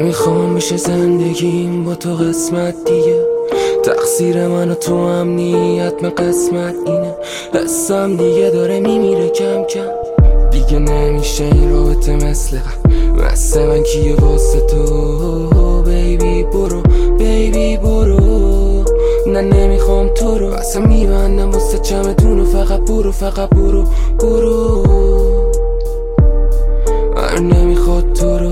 نمیخوام بشه زندگیم با تو قسمت دیگه، تقصیر من و تو امنیت من قسمت اینه. حسم دیگه داره میمیره کم کم، دیگه نمیشه این رابطه مثل من کیه واسه تو. بیبی برو بیبی برو، نه نمیخوام تو رو، اصلا میبندم واسه چمدون و فقط برو فقط برو برو. نمیخواد تو رو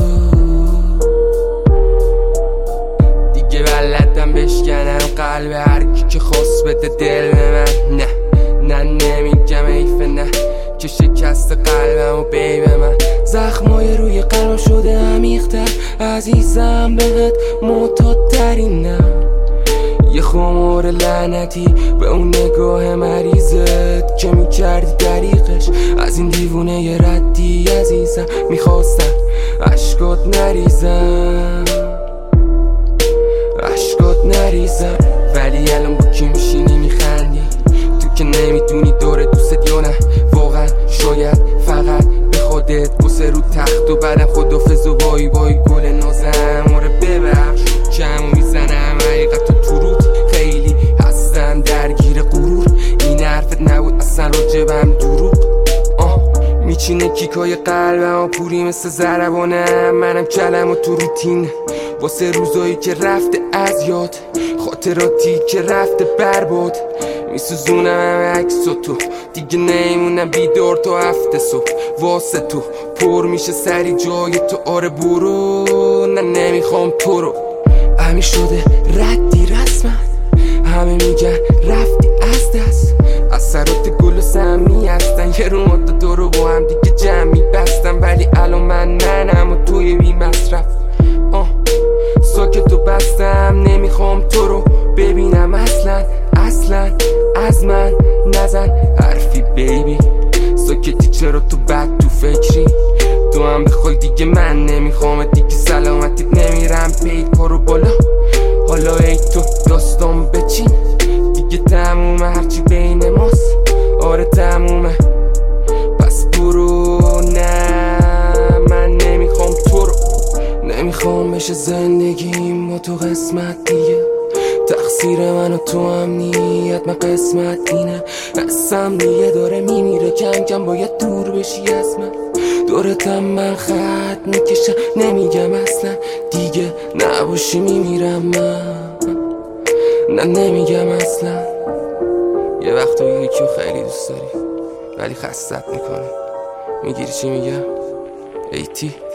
دیگه، بلدم بشکنم قلب هر کی که خواست بده دل به من. نه نمیگم ایفه، نه که شکست قلبم و بیب من. زخمای روی قلبم شده عمیق‌تر، عزیزم بهت معتادترینم. یه خمار لعنتی به اون نگاه مریضت که میکردی دریقش. از این دیوونه یه ردی عزیزم، میخواستم عشقات نریزم ولی الان با کی میشینی میخندی؟ تو که نمیدونی داره دوست یا نه واقعا، شاید فقط به خودت بسه رو تخت و بعدم خدافظ و بای بای گل نازم. آره ببخش کمو میزنم حقیقت و تروت، خیلی هستن درگیر غرور. این حرفت نبود اصلا راجبم دروغ. میچینه کیکای قلبم و پوری مثل ضربانم. منم کلم و تو روتین واسه روزایی که رفته از یاد، خاطراتی که رفته برباد. میسوزونم همه عکس و تو دیگه نمیمونم بیدار تا هفته صبح واسه تو. پر میشه سری جای تو، آره برو، نه نمیخوام تو رو. همین شده ردی رسما، همه میگن رفتی از دست. اثرات گل و سمی هستن، یه رو مدت تو رو با هم دیگه جمعی بستم. ولی الان منم و توی بی مصرف. ساکت و بستم، نمیخوام تو رو ببینم اصلا از من نزن حرفی بیبی. ساکتی چرا تو بد تو فکری؟ تو هم بخوای دیگه من نمیخوام دیگه، سلامتیت نمیرم پی کارو بالا. حالا ای تو داستان بچین دیگه، تمومه هرچی بین ماست، آره تمومه. پس برو، نه من نمیخوام تو رو. نمیخوام بشه زندگیم با تو قسمت دیگه، تقصیر من و تو امنیت من قسمت اینه. حسم دیگه داره میمیره کم کم، باید دور بشی از من. دورتم من خط میکشم، نمیگم اصلا دیگه نباشی میمیرم من. نه نمیگم اصلا. یه وقت یکیو خیلی دوست داری ولی خستت میکنه. میگیری چی میگم؟ ایتی